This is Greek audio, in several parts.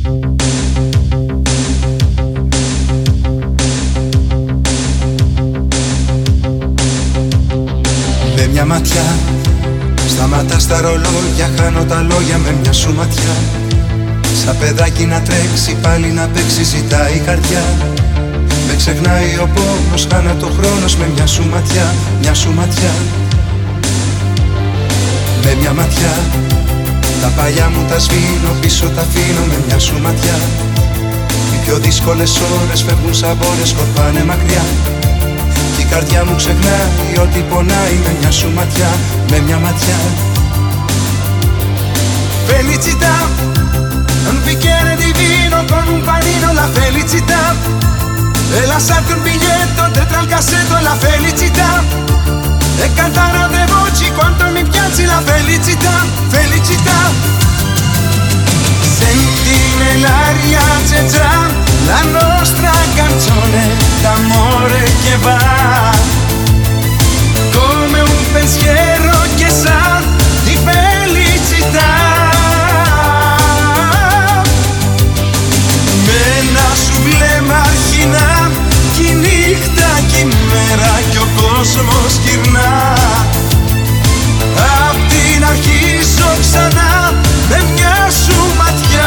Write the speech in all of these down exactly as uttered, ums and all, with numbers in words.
Με μια ματιά σταματάς τα ρολόγια, χάνω τα λόγια με μια σου ματιά. Σαν παιδάκι να τρέξει, πάλι να παίξει, ζητάει η καρδιά. Με ξεχνάει ο πόνος, χάνα το χρόνος με μια σου ματιά, μια σου ματιά. Με μια ματιά τα παλιά μου τα σβήνω, πίσω τα αφήνω με μια σου ματιά. Οι πιο δύσκολες ώρες φεύγουν σαν μπόρες, σκορπάνε μακριά. Κι η καρδιά μου ξεχνάει ό,τι πονάει με μια σου ματιά, με μια ματιά. Felicità, un bicchiere di vino con un panino, la felicità. E lasciarti un biglietto dentro al cassetto è la felicità. E cantare a due voci quanto mi piace la felicità, felicità. Senti nell'aria c'è già la nostra canzone d'amore che va come un pensiero che sa di felicità. Με ένα σου βλέμμα αρχινά κι η νύχτα κι η μέρα κι ο κόσμος γυρνά. Απ' την αρχή ζω ξανά με μια σου ματιά.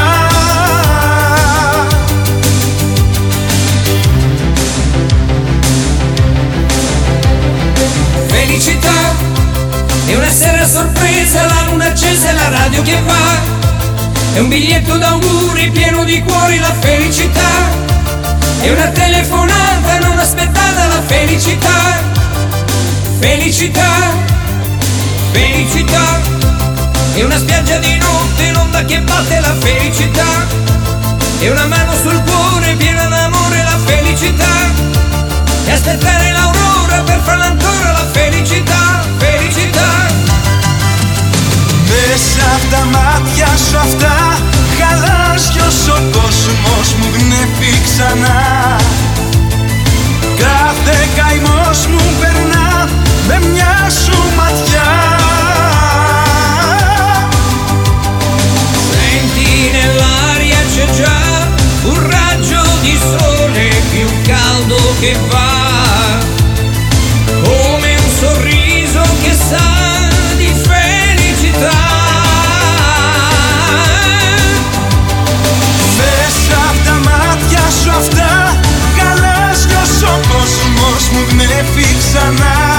Felicità è una sera sorpresa, la luna accesa e la radio che va. È un biglietto d'auguri pieno di cuori, la felicità. È una telefonata non aspettata, la felicità. Felicità, felicità. È una spiaggia di notte, l'onda che batte, la felicità. È una mano sul cuore piena d'amore, la felicità. E aspettare l'aurora per farla ancora, la felicità, felicità. Μέσα απ' τα μάτια σου αυτά γαλάζιος ο κόσμος μου γνέφει ξανά. Κάθε καημός μου περνά με μια σου ματιά. Senti nell'aria c'è già un raggio di sole più caldo che va, come un sorriso che sa di felicità. Μέσα απ' τα μάτια σου αυτά γαλάζιος ο κόσμος μου γνέφει ξανά.